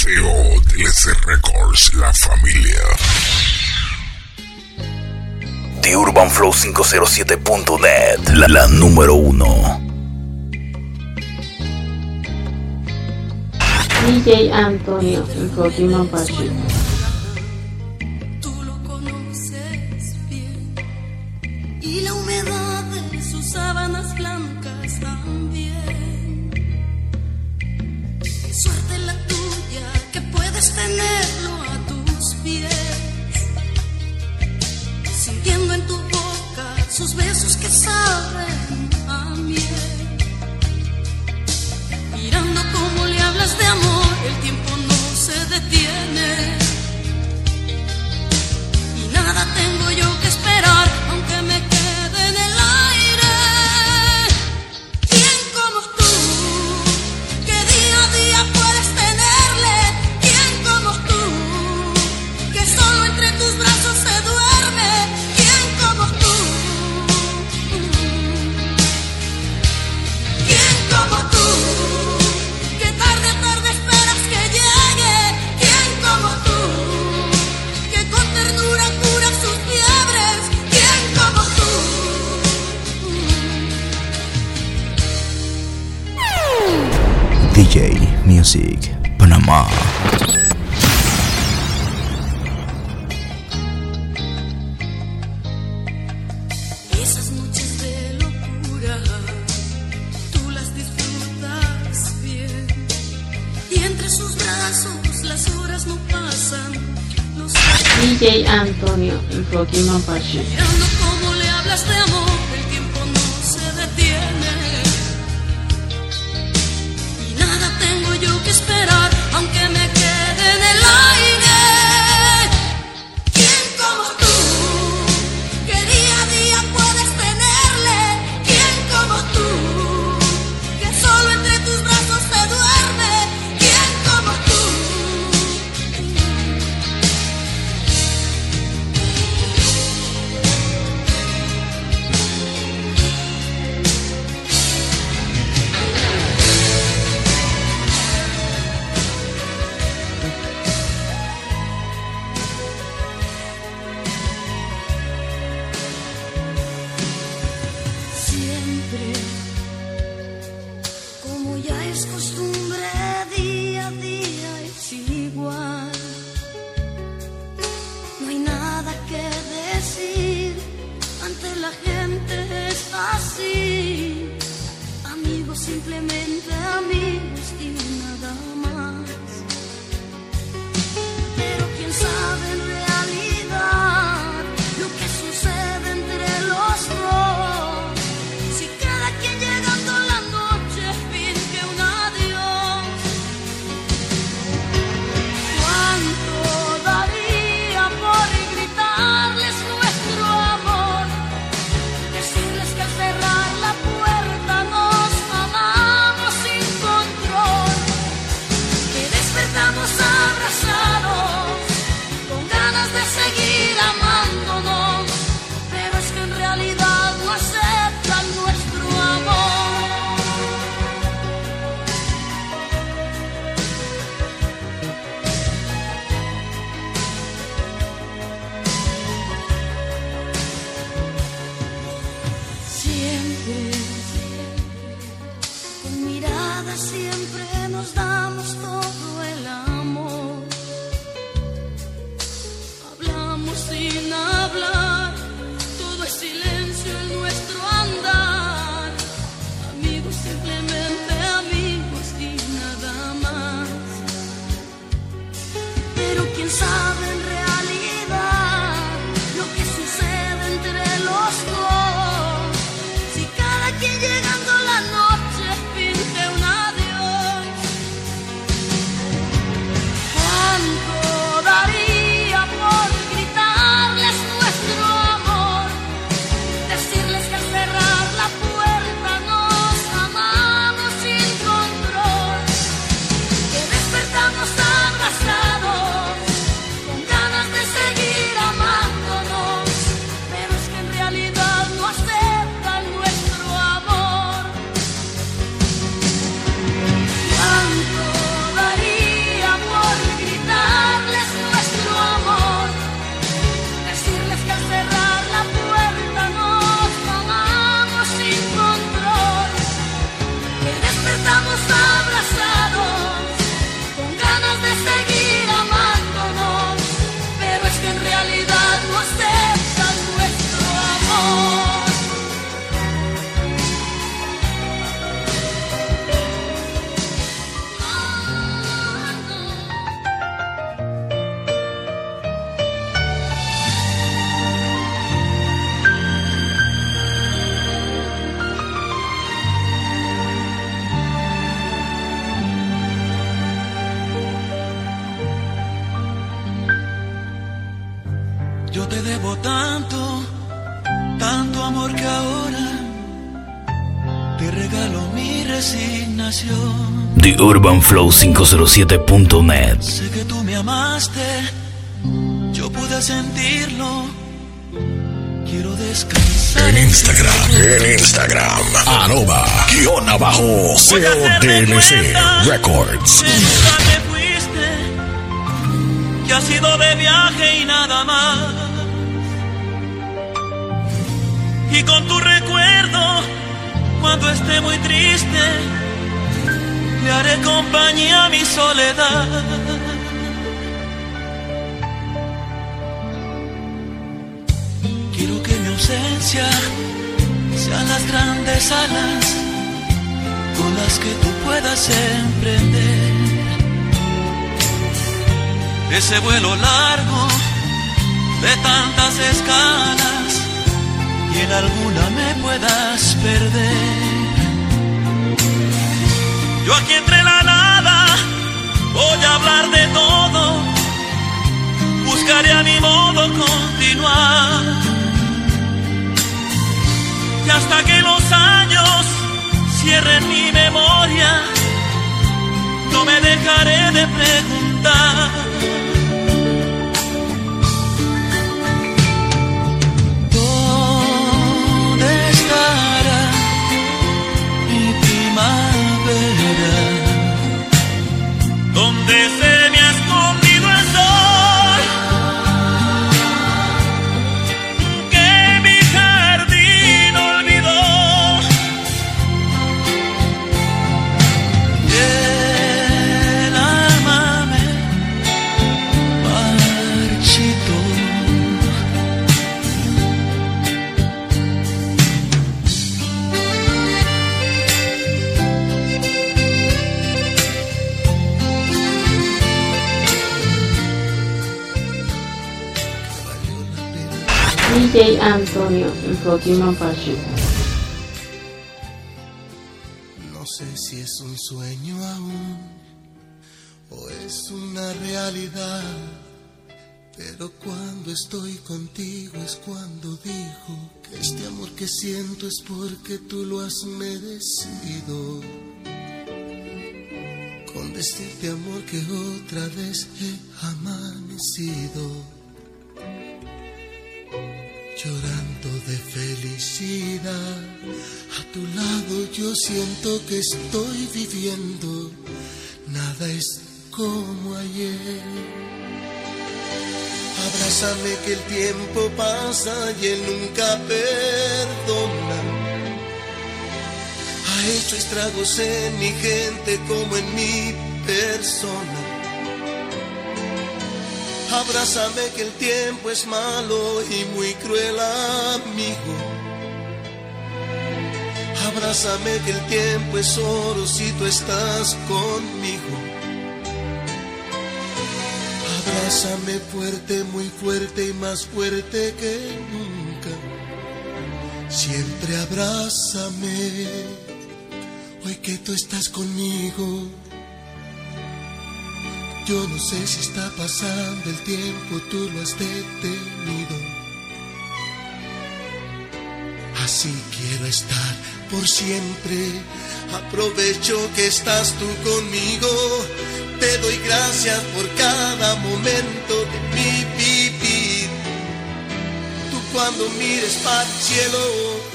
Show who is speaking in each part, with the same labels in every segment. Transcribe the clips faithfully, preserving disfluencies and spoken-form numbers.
Speaker 1: Mateo de L C Records, la familia. The Urban Flow quinientos siete punto net, la, la número uno.
Speaker 2: D J Antonio, el Rocky Mapache.
Speaker 3: Tú lo conoces bien, y la humedad de sus sábanas blancas también. Qué suerte la tuya que puedes tenerlo a tus pies, sintiendo en tu boca sus besos que saben a miel. Mirando cómo le hablas de amor, el tiempo no se detiene. Y nada tengo yo que esperar, aunque me quede en el aire. ¿Quién como tú, que día a día puedes tenerle? ¿Quién como tú, que solo entre tus brazos se duerme? ¿Quién como tú? ¿Quién como tú?
Speaker 1: D J Music Panamá.
Speaker 3: Esas noches de locura, tú las disfrutas bien, y entre sus brazos las horas no pasan. Los
Speaker 2: D J Antonio, el Rocky Mapache.
Speaker 3: Mirando cómo le hablas de amor, el tiempo no se detiene. Tengo yo que esperar, aunque me quede en el aire. ¿Quién como tú, que día a día puedes tenerle? ¿Quién como tú, que solo entre tus brazos se duerme? ¿Quién como tú?
Speaker 4: Yo te debo tanto, tanto amor que ahora te regalo mi resignación.
Speaker 1: The Urban Flow cinco cero siete punto net.
Speaker 4: Sé que tú me amaste, yo pude sentirlo. Quiero descansar.
Speaker 1: En Instagram, en Instagram, arroba, guión abajo, C O D L C Records.
Speaker 4: Que nunca te fuiste, que has ido de viaje y nada más. Y con tu recuerdo, cuando esté muy triste, le haré compañía a mi soledad. Quiero que mi ausencia sean las grandes alas con las que tú puedas emprender ese vuelo largo de tantas escalas y en alguna me puedas perder. Yo aquí entre la nada voy a hablar de todo, buscaré a mi modo continuar, y hasta que los años cierren mi memoria, no me dejaré de preguntar. ¿Dónde estará mi primavera? ¿Dónde se me ha escondido el sol que mi jardín olvidó? Y el alma me marchitó.
Speaker 2: D J Antonio en Flokiman Parchis.
Speaker 5: No sé si es un sueño aún o es una realidad, pero cuando estoy contigo es cuando digo que este amor que siento es porque tú lo has merecido. Con decirte amor que otra vez he amanecido llorando de felicidad. A tu lado yo siento que estoy viviendo, nada es como ayer. Abrázame que el tiempo pasa y él nunca perdona. Ha hecho estragos en mi gente como en mi persona. Abrázame que el tiempo es malo y muy cruel amigo. Abrázame que el tiempo es oro si tú estás conmigo. Abrázame fuerte, muy fuerte y más fuerte que nunca. Siempre abrázame, hoy que tú estás conmigo. Yo no sé si está pasando el tiempo, tú lo has detenido. Así quiero estar por siempre. Aprovecho que estás tú conmigo. Te doy gracias por cada momento de mi vivir. Tú cuando mires para el cielo.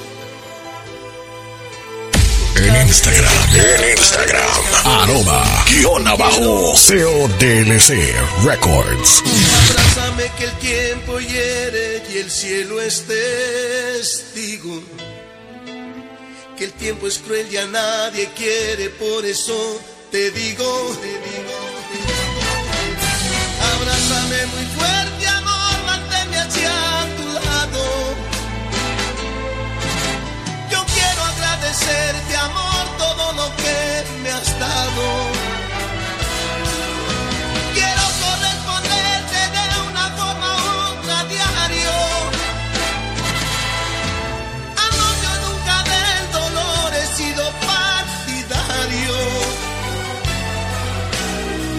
Speaker 1: En Instagram, en Instagram, arroba, guión abajo, C O D L C Records.
Speaker 5: Abrázame que el tiempo hiere y el cielo es testigo. Que el tiempo es cruel y a nadie quiere, por eso te digo, te digo, te digo. Abrázame muy fuerte, amor, manténme hacia tu lado. Yo quiero agradecerte, amor, todo lo que me has dado. Quiero corresponderte de una forma u otra diario. Amor, yo nunca del dolor he sido partidario.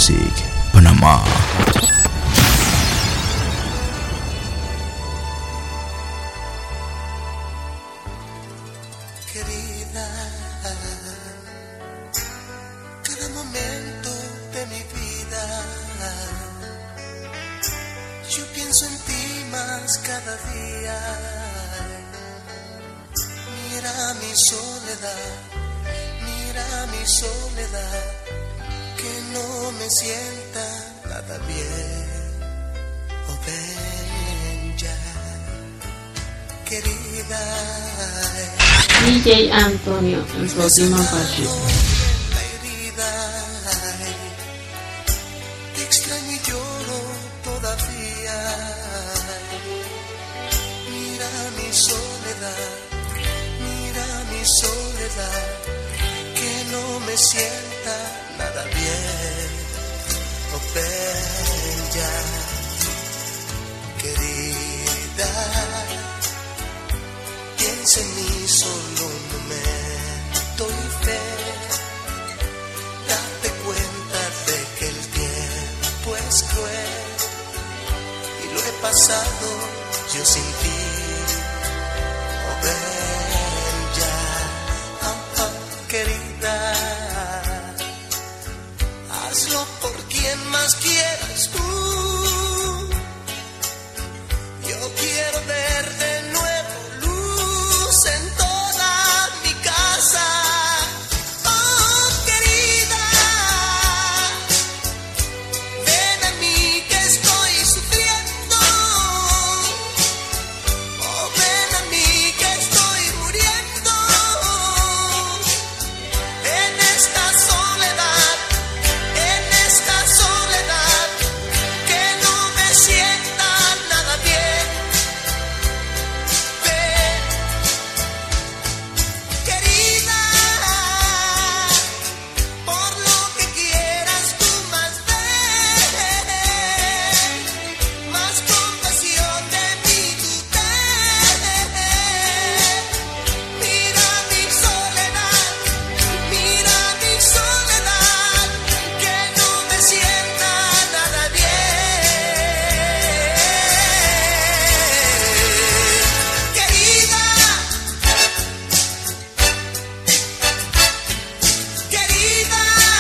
Speaker 6: Music, Panamá.
Speaker 5: Querida, cada momento de mi vida, yo pienso en ti más cada día. Mira mi soledad, mira mi soledad, que no me sienta nada bien. Oh, ven ya, querida.
Speaker 2: D J Antonio en Próxima Party.
Speaker 5: La herida, te extraño y lloro todavía. Mira mi soledad, mira mi soledad, que no me sienta nada bien. Oh, ven ya, querida, piensa en mí solo un momento y fe. Date cuenta de que el tiempo es cruel y lo he pasado yo sin ti. Oh, ven ya, ah, ah, querida, hazlo por quien más quieras tú. Yo quiero ver de nuevo luz en toda mi casa. Oh, querida, ven a mí que estoy sufriendo. Oh, ven a mí que estoy muriendo en esta soledad, en esta soledad, que no me sienta nada bien. Ven, querida, por lo que quieras tú más ven, más compasión de mí tú ten. Mira mi soledad, mira mi soledad, que no me sienta nada bien. Querida, querida,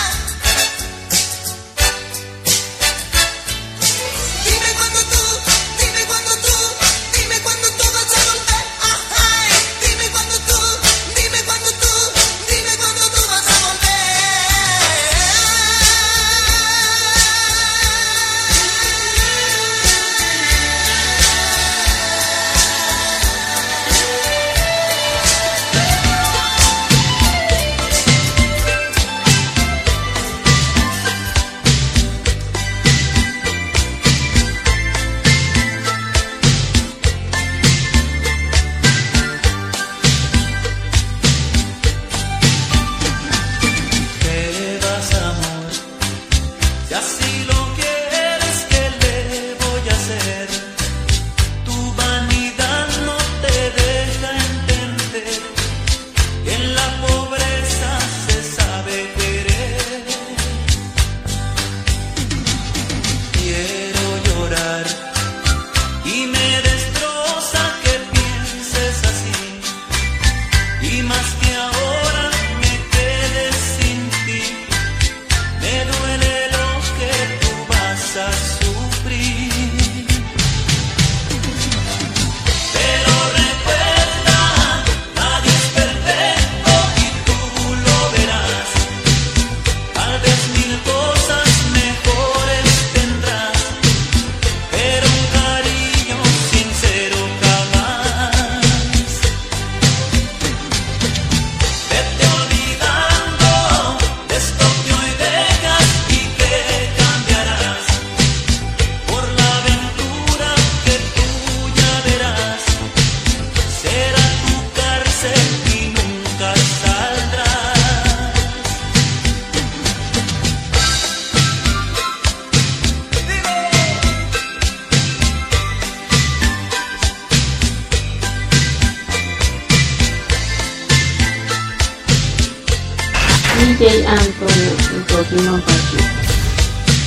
Speaker 5: dime cuándo tú, dime cuándo tú, dime cuándo tú vas a volver. Ay, dime cuándo tú, dime cuándo tú, dime cuándo tú vas a ¿qué vas, amor? Si así lo quieres, ¿qué le voy a hacer? Tu vanidad no te deja entender que en la pobreza se sabe querer. Quiero llorar y me destroza que pienses así, y más que ahora me quedes sin ti. Me duele lo que tú vas a sufrir, pero recuerda, nadie es perfecto y tú lo verás. Tal vez mil cosas mejores tendrás, pero un cariño sincero jamás. Vete olvidando de esto que hoy dejas y que cambiarás por la aventura que tú ya verás. Será tu cárcel y nunca saldrás.
Speaker 2: D J Antonio en Próxima Party.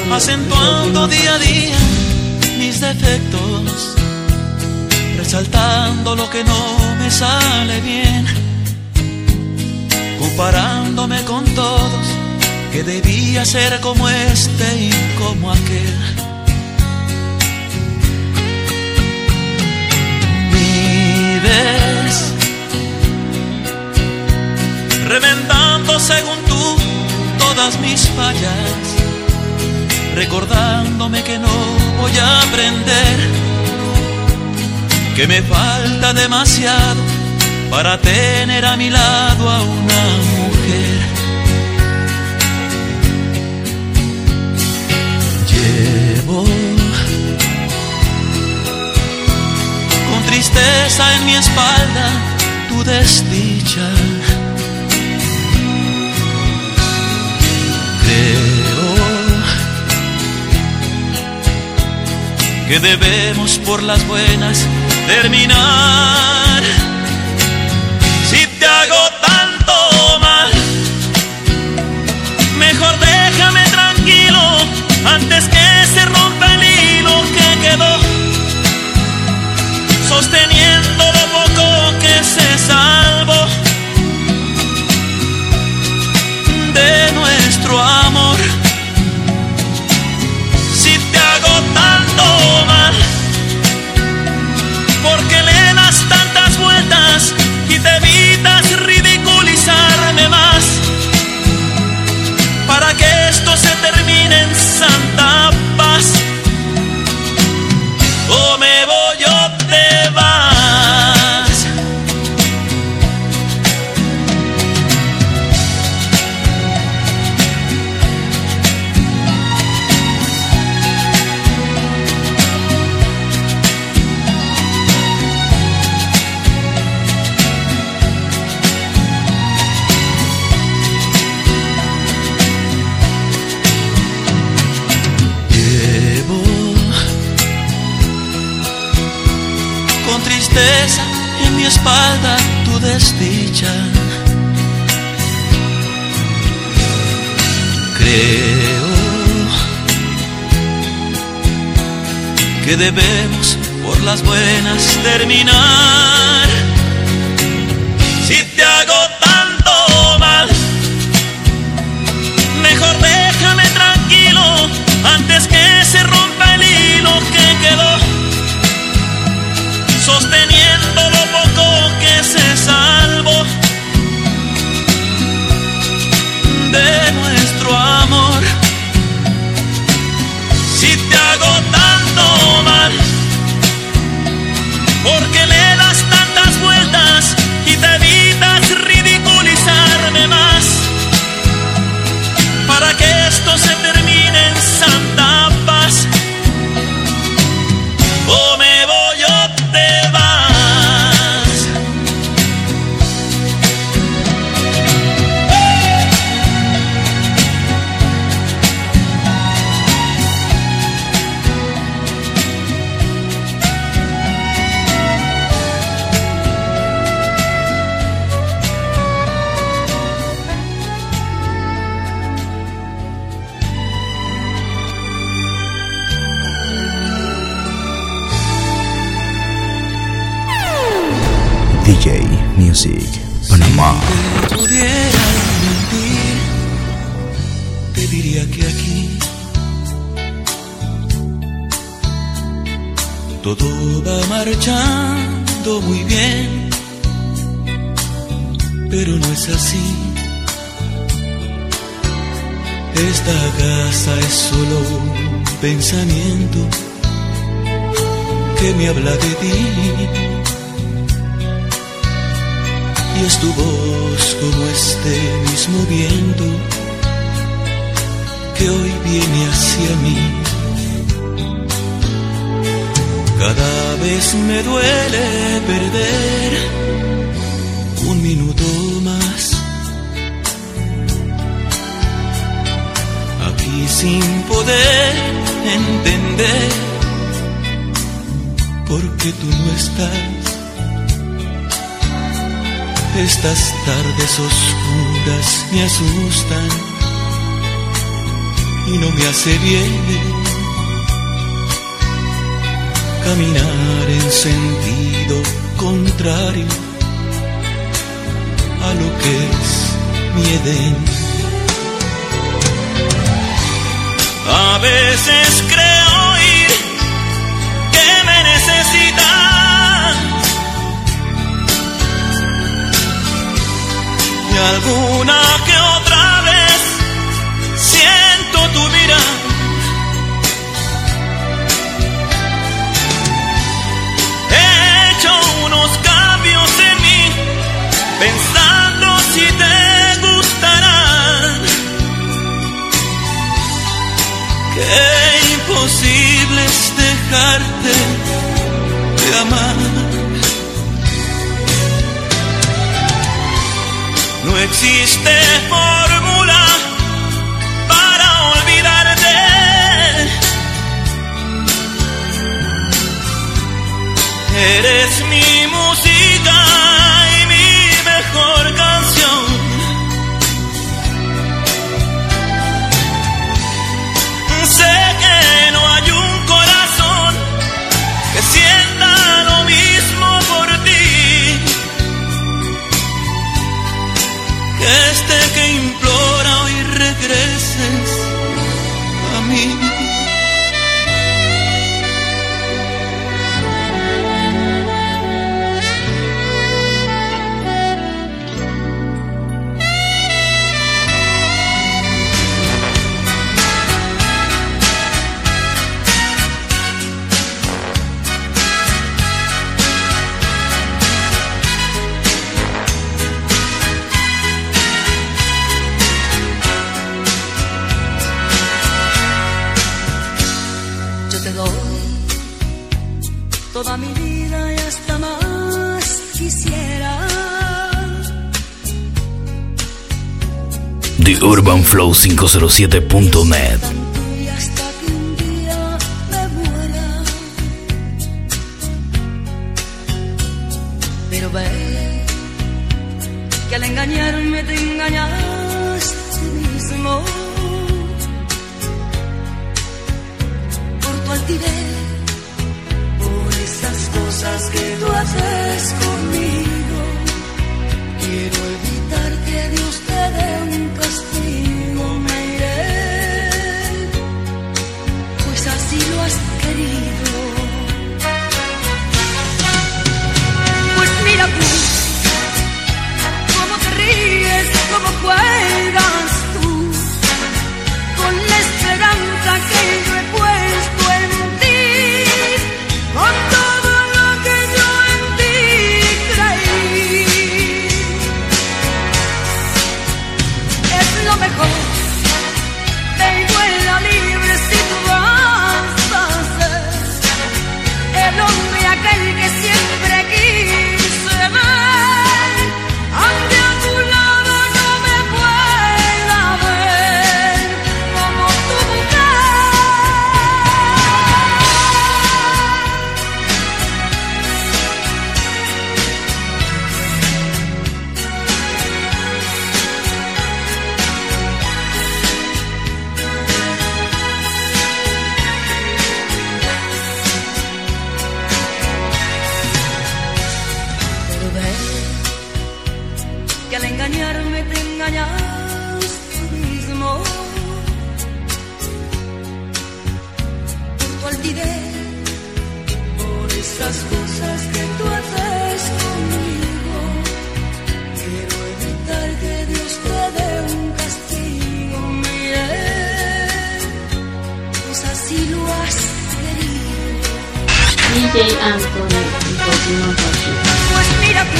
Speaker 4: acentuando día a día mis defectos, resaltando lo que no me sale bien, comparándome con todos, que debía ser como este y como aquel. Vives reventando según tú todas mis fallas, recordándome que no voy a aprender, que me falta demasiado para tener a mi lado a una mujer. Llevo con tristeza en mi espalda tu desdicha. Creo que debemos por las buenas terminar. Si te hago tanto mal, mejor déjame tranquilo antes que se rompa el hilo que quedó sosteniendo lo poco que se salvó de nuestro amor. Si te hago tanto mal, porque le das tantas vueltas y te evitas ridiculizarme más, para que esto se termine en santa paz. O me voy o te vas. Tristeza en mi espalda tu desdicha. Creo que debemos por las buenas terminar. Si te hago tanto mal, mejor déjame tranquilo antes que se rompa el hilo que quedó sosteniendo lo poco que se salvó de nuestro amor. Si te hago tanto mal, porque le das tantas vueltas y te evitas ridiculizarme más, para que esto se termine en santa paz. O me voy o te vas.
Speaker 6: D J Music Panamá.
Speaker 4: Si te pudiera mentir, te diría que aquí todo va marchando muy bien, pero no es así. Esta casa es solo un pensamiento que me habla de ti. Y es tu voz como este mismo viento que hoy viene hacia mí. Cada vez me duele perder un minuto más aquí sin poder entender por qué tú no estás. Estas tardes oscuras me asustan y no me hace bien caminar en sentido contrario a lo que es mi Edén. A veces creo oír que me necesitas y alguna que otra vez siento tu mirada. He hecho unos cambios en mí pensando si te gustarán. Qué imposible es dejarte de amar. No existe fórmula para olvidarte. Eres mi música y mi mejor canción. Sé que no hay un corazón que sienta lo mismo por ti que este que implora hoy regreses a mí.
Speaker 3: Toda mi vida y hasta más quisiera.
Speaker 6: The Urban Flow cinco cero siete punto net.
Speaker 3: Y hasta que un día me muera. Pero ve que al engañarme te engañaste mismo. Por tu altivez, cosas que tú haces conmigo, quiero evitar que Dios te dé un castigo. Me iré, pues así lo has querido. Pues mira tú, cómo te ríes, cómo juegas tú, con la esperanza que yo he puesto en ti, con todo mejor. Te vuela libre si tú vas a ser el hombre aquel que siempre quise ver, aunque a tu lado no me pueda ver como tu mujer. Al engañarme te engañas tú mismo. Por tu altivez, por esas cosas que tú haces conmigo, quiero evitar que Dios te dé un castigo. Mire, pues así lo has querido.
Speaker 2: D J Antonio, el próximo partido.
Speaker 3: Pues mira tú,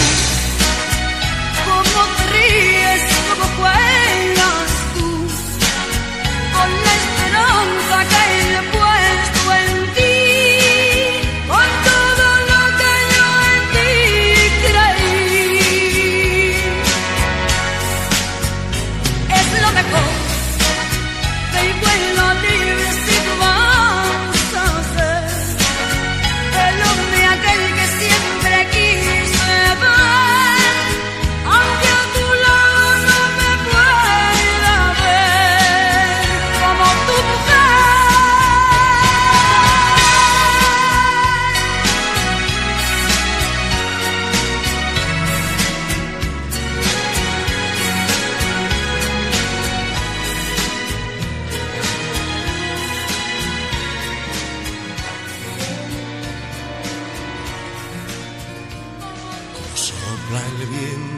Speaker 3: cómo te ríes, cómo juegas tú, con la esperanza que he puesto en ti, con todo lo que yo en ti creí. Es lo mejor, te vuelo libre si tú vas a ser el hombre aquel que siempre quise ver.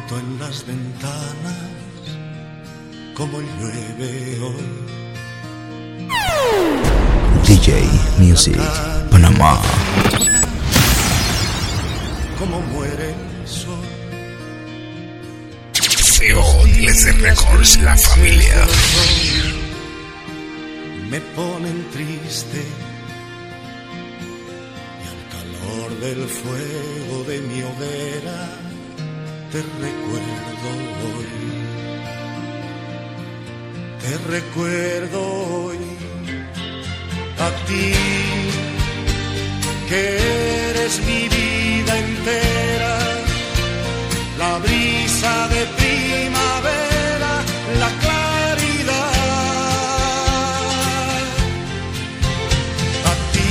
Speaker 5: viento en las ventanas, como llueve hoy.
Speaker 6: D J Music Panamá.
Speaker 5: Como muere el sol.
Speaker 1: C O D L C Records, la familia.
Speaker 5: Me ponen triste y al calor del fuego de mi hoguera te recuerdo hoy. Te recuerdo hoy a ti, que eres mi vida entera, la brisa de primavera, la claridad. A ti,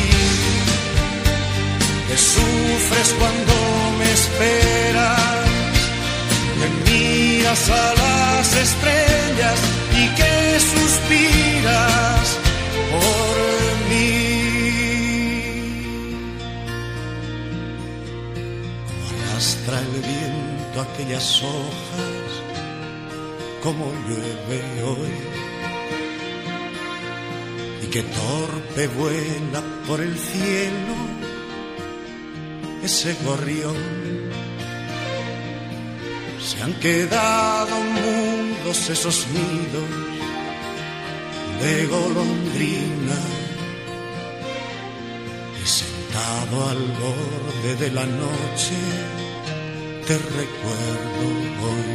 Speaker 5: que sufres cuando me esperas, que miras a las estrellas y que suspiras por mí. Arrastra el viento aquellas hojas, como llueve hoy, y que torpe vuela por el cielo ese gorrión. Se han quedado mudos esos nidos de golondrina, y sentado al borde de la noche te recuerdo hoy,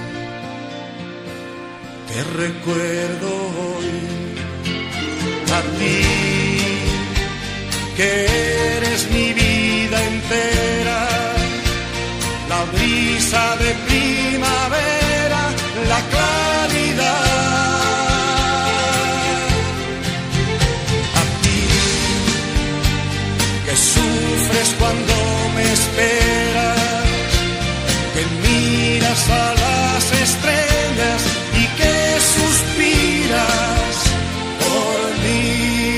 Speaker 5: te recuerdo hoy a ti, que eres mi vida entera, la brisa de primavera, la claridad. A ti, que sufres cuando me esperas, que miras a las estrellas y que suspiras por mí.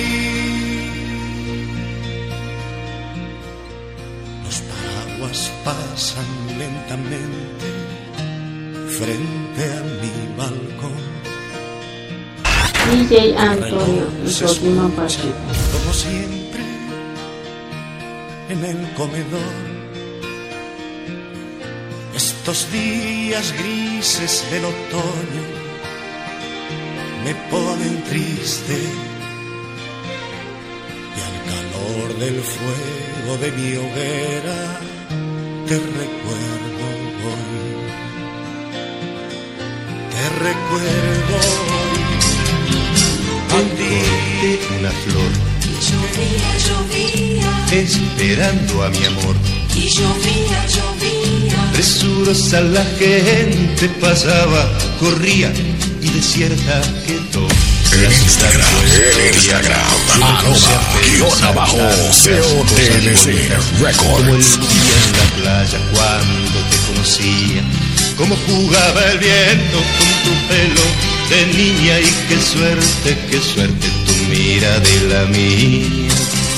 Speaker 5: Los paraguas pasan lentamente frente a mi balcón.
Speaker 2: D J Antonio, el próximo partido.
Speaker 5: Como siempre, en el comedor, estos días grises del otoño me ponen triste, y al calor del fuego de mi hoguera te recuerdo hoy, te recuerdo hoy a ti.
Speaker 7: Una flor
Speaker 3: Llovía, llovía,
Speaker 7: esperando a mi amor.
Speaker 3: y llovía, llovía.
Speaker 7: Presurosa la gente pasaba, corría y desierta quedó.
Speaker 1: En Instagram, en Instagram, arroba, guión abajo, C O D L C
Speaker 7: Como el
Speaker 1: Records.
Speaker 7: día en la playa cuando te conocía, como jugaba el viento con tu pelo de niña, y qué suerte, qué suerte tu mira de la mía.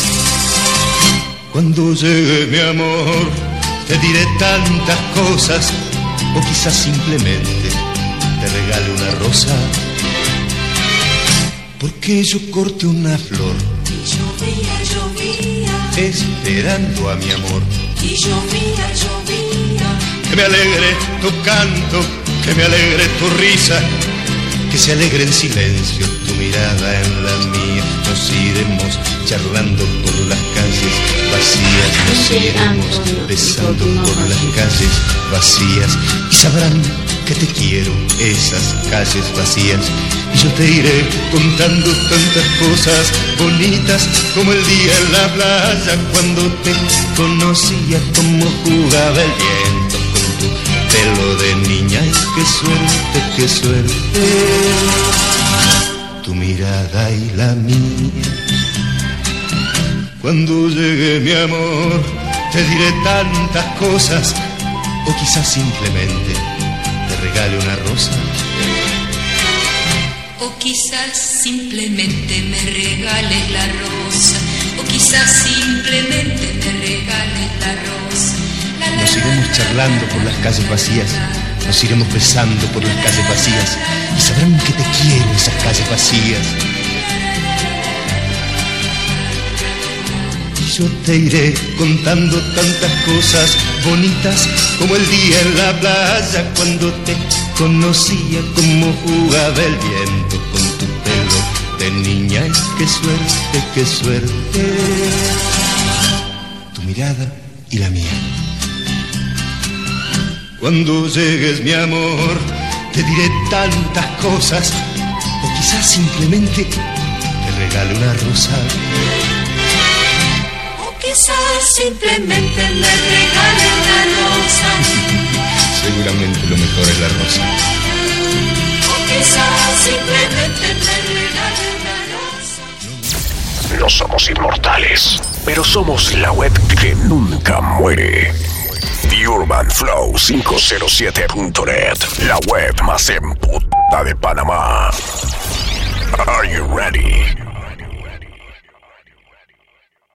Speaker 7: Cuando llegue mi amor, te diré tantas cosas, o quizás simplemente te regale una rosa, porque yo corté una flor
Speaker 3: Y llovía, llovía,
Speaker 7: esperando a mi amor.
Speaker 3: y llovía, llovía.
Speaker 7: Que me alegre tu canto, que me alegre tu risa, que se alegre en silencio tu mirada en la mía. Nos iremos charlando por las calles vacías, nos iremos besando por las calles vacías, y sabrán que te quiero esas calles vacías. Y yo te iré contando tantas cosas bonitas, como el día en la playa cuando te conocía, como jugaba el viento con tu pelo de niña. Y qué suerte, qué suerte, tu mirada y la mía. Cuando llegue mi amor, te diré tantas cosas, o quizás simplemente te regale una rosa.
Speaker 3: O quizás simplemente me regales la rosa, o quizás simplemente me regales la rosa. La, la,
Speaker 7: Nos iremos charlando por las calles vacías, Nos iremos besando por las calles vacías y sabrán que te quiero esas calles vacías. Y yo te iré contando tantas cosas bonitas como el día en la playa cuando te conocía, como jugaba el viento con tu pelo de niña. Y qué suerte, qué suerte, tu mirada y la mía. Cuando llegues, mi amor, te diré tantas cosas, o quizás simplemente te regale una rosa.
Speaker 3: O quizás simplemente me regale una rosa.
Speaker 7: Seguramente lo mejor es la rosa.
Speaker 3: O quizás simplemente me regale una rosa.
Speaker 1: No somos inmortales, pero somos la web que nunca muere. The Urban Flow quinientos siete punto net, la web más emputada de Panamá. Are you ready?